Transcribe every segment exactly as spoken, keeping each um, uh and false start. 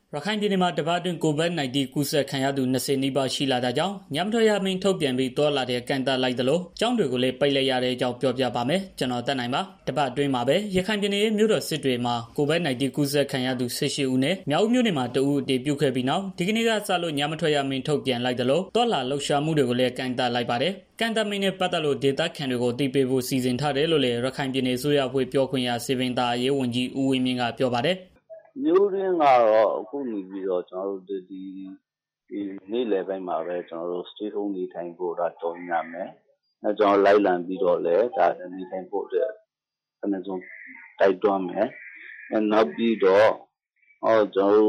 ရခိုင်ပြည်နယ်မှာတပတ်အတွင်း ကိုဗစ် ၁၉ ကူးစက်ခံရသူ ၂၀ နီးပါးရှိလာတာကြောင့် ညမထွက်ရအမိန့်ထုတ်ပြန်ပြီးသွားလာတဲ့ကန့်သတ်လိုက်သလို ကျောင်းတွေကိုလည်းပိတ်လိုက်ရတဲ့အကြောင်းပြောပြပါမယ်။ ဗွီအိုအေမြန်မာပိုင်းသတင်းထောက် ကိုသက်နိုင်က သတင်းပေးပို့ထားပါတယ်။ တပတ်အတွင်းမှာပဲ ရခိုင်ပြည်နယ်ရဲ့မြို့တော်စစ်တွေမှာ ကိုဗစ် ၁၉ ကူးစက်ခံရသူ ၁၈ ဦးနဲ့ မြောက်ဦးမြို့နယ်မှာ တစ်ဦးအတည်ပြုခဲ့ပြီးနောက် ဒီကနေ့ကစလို့ ညမထွက်ရအမိန့်ထုတ်ပြန်လိုက်သလို သွားလာလှုပ်ရှားမှုတွေကိုလည်း ကန့်သတ်လိုက်ပါတယ်။ ကန့်သတ်မိန့်နဲ့ ပတ်သက်လို့ ဒေသခံတွေကို အသိပေးဖို့ စီစဉ်ထားတယ်လို့လည်း ရခိုင်ပြည်နယ်အစိုးရအဖွဲ့ ပြောခွင့်ရ စည်ပင်သာယာရေးဝန်ကြီး ဦးဝင်းမြင့်ကပြောပါတယ်။ "မြို့တွင်းကတော့ အခုနေပြီးတော့ နေ့လယ်ပိုင်းမှာပဲ Stay Home နေထိုင်ဖို့ ကြေညာမယ်။ ကျနော်တို့ လိုက်လံပြီးတော့လည်း နေထိုင်ဖို့အတွက် တိုက်တွန်းမယ်။ နောက်ပြီးတော့ ကျန်း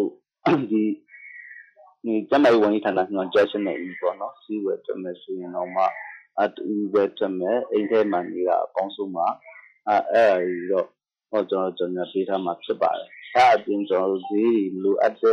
မာရေးဝန်ကြီးဌာန ညွှန်ကြားချက်နဲ့အညီ ဈေးဝယ်ထွက်မယ်ဆိုရင်တောင်မှ တစ်ဦးပဲထွက်မယ်။ အိမ်ထဲမှာနေတာ အကောင်းဆုံးပါ။ အဲဒါတွေကိုတော့ ကျနော်တို့ ကြေညာပေးထားမှာဖြစ်ပါတယ်။ ဒါ့အပြင် ဈေးတွေ မလိုအပ်တဲ့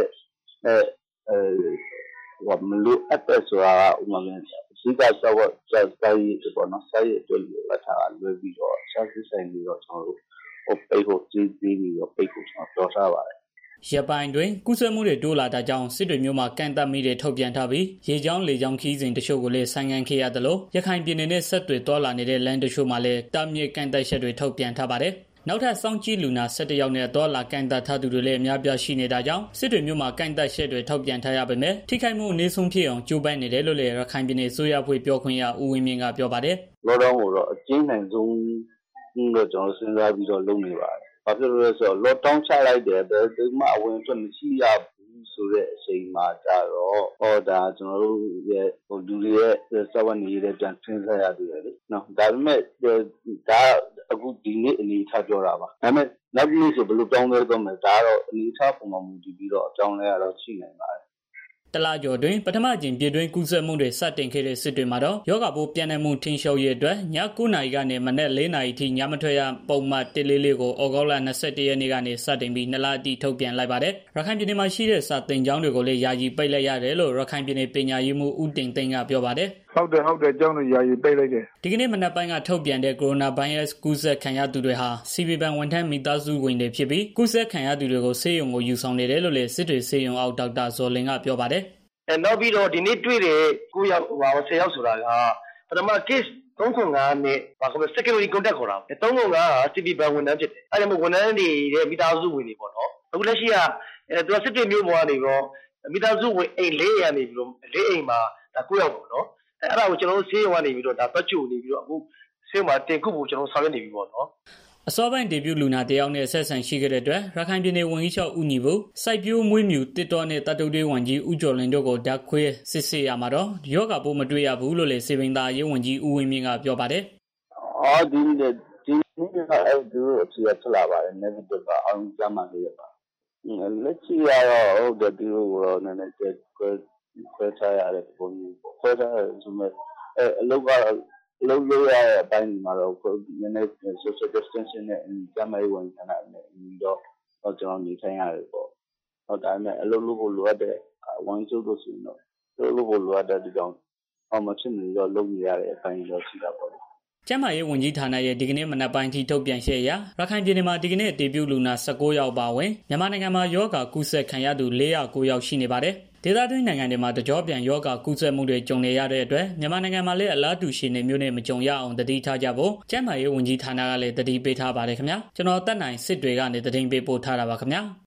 မလိုအပ်တဲ့ဆိုတာက အဓိက စားဝတ်နေရေးအတွက် လိုအပ်တာကလွဲပြီးတော့ အခြားဈေးဆိုင်တွေကိုတော့ ပိတ်ဖို့ ပြောထားပါတယ်။ " ရက်ပိုင်းအတွင်း ကူးစက်မှုတွေ တိုးလာတာကြောင့် စစ်တွေမြို့မှာ ကန့်သတ်မိန့်တွေ ထုတ်ပြန်ထားပြီး ရေကြောင်း၊ လေကြောင်း ခရီးစဉ်တချို့ကိုလည်း ဆိုင်းငံ့ခဲ့ရသလို ရခိုင်ပြည်နယ်နဲ့ ဆက်သွယ်သွားလာနေတဲ့ လမ်းတချို့မှာလည်း တားမြစ်ကန့်သတ်ချက်တွေ ထုတ်ပြန်ထားပါတယ်။ နောက်ထပ် စောင့်ကြည့်လူနာ ၁၁ ယောက်နဲ့ အသွားအလာကန့်သတ်ထားသူတွေလည်း အများအပြားရှိနေတာကြောင့် စစ်တွေမြို့မှာ ကန့်သတ်ချက်တွေ ထုတ်ပြန်ထားရပေမဲ့ ထိခိုက်မှုအနည်းဆုံးဖြစ်အောင် ကြိုးပမ်းနေတယ်လို့လည်း ရခိုင်ပြည်နယ်အစိုးရအဖွဲ့ ပြောခွင့်ရ ဦးဝင်းမြင့်ကပြောပါတယ်။ "ကျနော်တို့ Lockdown ကိုတော့ အပြင်းထန်ဆုံး စဉ်းစားပြီးတော့ လုပ်နေပါတယ်။ ဘာဖြစ်လို့လဲဆိုတော့ Lockdown ချလိုက်တယ်။ ဘယ်သူမှ အဝင်အထွက်မရှိရဘူးဆိုတဲ့ အချိန်မှာကျတော့ ကျနော်တို့ရဲ့ လူတွေရဲ့ စားဝတ်နေရေးလည်း ပြန်စဉ်းစားရသေးတယ်လေ။ ဒါပေမဲ့ ဒီနေ့အနေအထားပြောတာပါ။ နောက်နေ့ဆိုရင် ဘယ်လိုပြောင်းလဲသွားမလဲ ဒါကတော့ အနေအထားအပေါ်မှာ မူတည်ပြီးတော့ အပြောင်းအလဲကတော့ ရှိနိုင်ပါတယ်။ " တစ်လကျော်အတွင်း ပထမအကြိမ် ပြည်တွင်းကူးစက်မှုတွေ စတင်ခဲ့တဲ့ စစ်တွေမှာတော့ ရောဂါပိုးပျံ့နှံ့မှု ထိန်းချုပ်ရေးအတွက် ည ၉ နာရီကနေ မနက် ၄ နာရီအထိ ညမထွက်ရ ပုဒ်မ ၁၄၄ ကို သြဂုတ်လ ၂၁ ရက်နေ့ကနေ စတင်ပြီး ၂ လအထိ ထုတ်ပြန်လိုက်ပါတယ်။ ရခိုင်ပြည်နယ်မှာရှိတဲ့ စာသင်ကျောင်းတွေကိုလည်း ယာယီပိတ်လိုက်ရတယ်လို့ ရခိုင်ပြည်နယ် ပညာရေးမှူး ဦးတင်သိန်းကပြောပါတယ်။ "ဟုတ်တယ် ကျောင်းတွေ ယာယီပိတ်လိုက်တယ်။ " ဒီကနေ့ မနက်ပိုင်းက ထုတ်ပြန်တဲ့ ကိုရိုနာဗိုင်းရပ်စ် ကူးစက်ခံရသူတွေဟာ စီပီဘဏ်ဝန်ထမ်း မိသားစုဝင်တွေဖြစ်ပြီး ကူးစက်ခံရသူတွေကို ဆေးရုံကို ယူဆောင်နေတယ်လို့လည်း စစ်တွေဆေးရုံအုပ် ဒေါက်တာဇော်လွင်ကပြောပါတယ်။ "နောက်ပြီးတော့ ဒီနေ့တွေ့တဲ့ ၁၀ ယောက်ဆိုတာက ပထမ Case ၃၇၅ နဲ့ Secondary Contact ခေါ်တာ ၃၇၅ က စီပီဘဏ်ဝန်ထမ်းဖြစ်တယ်။ အဲဒါကြောင့် ဝန်ထမ်းတွေရဲ့ မိသားစုဝင်တွေပေါ့နော်။ အခုလက်ရှိက စစ်တွေမြို့ပေါ်ကနေပြီးတော့ မိသားစုဝင် အိမ် လေးအိမ်ကနေပြီးတော့ လေးအိမ်မှာ ကိုးယောက်ပေါ့နော်။ အဲဒါကို ကျနော်တို့ ဆေးရုံကနေပြီးတော့ သွားကြိုနေပြီးတော့ ဆေးရုံမှာ တင်ဖို့ ဆောင်ရွက်နေပြီပေါ့နော်။ " အစောပိုင်း အတည်ပြုလူနာတစ်ယောက်နဲ့ အဆက်အဆံရှိခဲ့တဲ့အတွက် ရခိုင်ပြည်နယ် ဝန်ကြီးချုပ် ဦးညီပု၊ စိုက်ပျိုးမွေးမြူသစ်တောနဲ့ သတ္တုတွင်းဝန်ကြီး ဦးကျော်လွင်တို့ကို ဓာတ်ခွဲစစ်ဆေးရာမှာတော့ ရောဂါပိုးမတွေ့ရဘူးလို့လည်း စည်ပင်သာယာရေးဝန်ကြီး ဦးဝင်းမြင့်ကပြောပါတယ်။ "ဒီနေ့တော့ သူတို့ အဖြေက ထွက်လာပါတယ်။ Negative ပါ။ အားလုံးကျန်းမာလျက်ပါ။ လက်ရှိကတော့ သူတို့ကို နည်းနည်းခွဲထားရတယ်။ ခွဲထားတယ်ဆိုပေမဲ့ အလုပ်လုပ်ရတဲ့ အပိုင်းတွေမှာတော့ Social Distancing နဲ့ ကျန်းမာရေးဝန်ကြီးဌာနနဲ့ အညီတော့ နေထိုင်ရတယ်ပေါ့။ ဒါပေမဲ့ အလုပ်လုပ်ဖို့ လိုအပ်တဲ့ ဝန်ကြီးချုပ်တို့ဆိုရင်တော့ သူတို့လုပ်ဖို့ လိုအပ်တဲ့အတွက်ကြောင့် မဖြစ်မနေတော့ လုပ်နေရတဲ့ အပိုင်းတော့ ရှိတာပေါ့လေ။ " ကျန်းမာရေးဝန်ကြီးဌာနရဲ့ ဒီကနေ့ မနက်ပိုင်းအထိ ထုတ်ပြန်ချက်အရ ရခိုင်ပြည်နယ်မှာ ဒီကနေ့ အတည်ပြုလူနာ ၁၉ ယောက် အပါအဝင် မြန်မာနိုင်ငံမှာ ရောဂါကူးစက်ခံရသူ ၄၀၉ ယောက် ရှိနေပါတယ်။ ဒေသတွင်းနိုင်ငံတွေမှာ တကျော့ပြန် ရောဂါကူးစက်မှုတွေ ကြုံနေရတဲ့အတွက် မြန်မာနိုင်ငံမှာလည်း အလားတူ အခြေအနေမျိုးနဲ့ မကြုံရအောင် သတိထားကြဖို့ ကျန်းမာရေးဝန်ကြီးဌာနကလည်း သတိပေးထားပါတယ်ခင်ဗျာ။ ကျနော်သက်နိုင် စစ်တွေကနေ သတင်းပေးပို့ထားတာပါခင်ဗျာ။